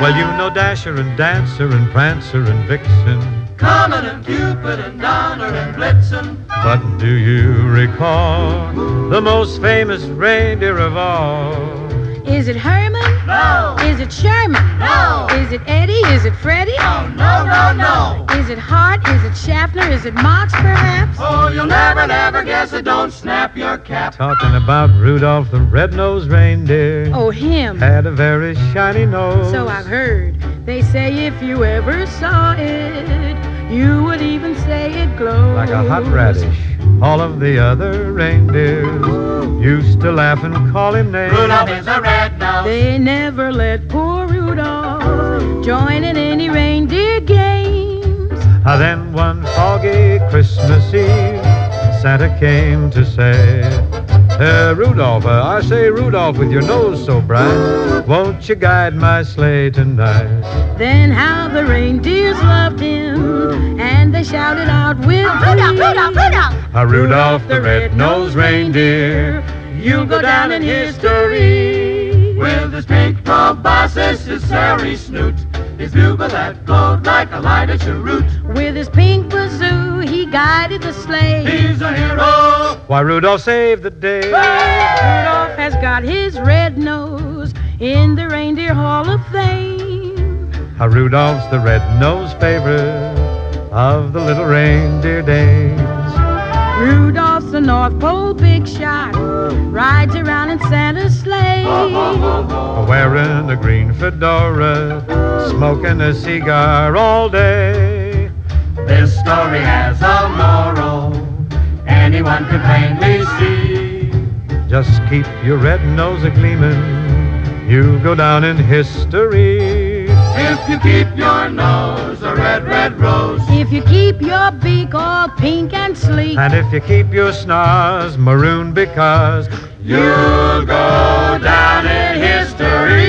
Well, you know Dasher and Dancer and Prancer and Vixen, Comet and Cupid and Donner and Blitzen. but do you recall the most famous reindeer of all? Is it Herman? No. Is it Sherman? No. Is it Eddie? Is it Freddie? Oh, no, no, no. Is it Hart? Is it Schaffner? Is it Marx, perhaps? Oh, you'll never, never guess it. Don't snap your cap. Talking about Rudolph the red-nosed reindeer. Oh, him. Had a very shiny nose. So I've heard. They say if you ever saw it, you would even say it glows. Like a hot radish. All of the other reindeers used to laugh and call him names. Rudolph is a red nose. They never let poor Rudolph join in any reindeer games. Then one foggy Christmas Eve, Santa came to say, Rudolph, I say, Rudolph, with your nose so bright, won't you guide my sleigh tonight? Then how the reindeers loved him, and they shouted out with Rudolph, glee, Rudolph, Rudolph. Rudolph the red-nosed reindeer, you'll go down in history. With his pink proboscis, his hairy snoot, his bugle that glowed like a lighted cheroot. With his pink bazoo, he guided the sleigh. He's a hero. Why, Rudolph saved the day. Rudolph has got his red nose in the Reindeer Hall of Fame. Rudolph's the red-nosed favorite of the little reindeer dames. Rudolph's the North Pole big shot, rides around in Santa's sleigh. Wearing a green fedora, smoking a cigar all day. This story has a moral. Anyone can plainly see. Just keep your red nose a-gleamin', you go down in history. If you keep your nose a red, red rose. If you keep your beak all pink and sleek. And if you keep your snars maroon because You'll go down in history.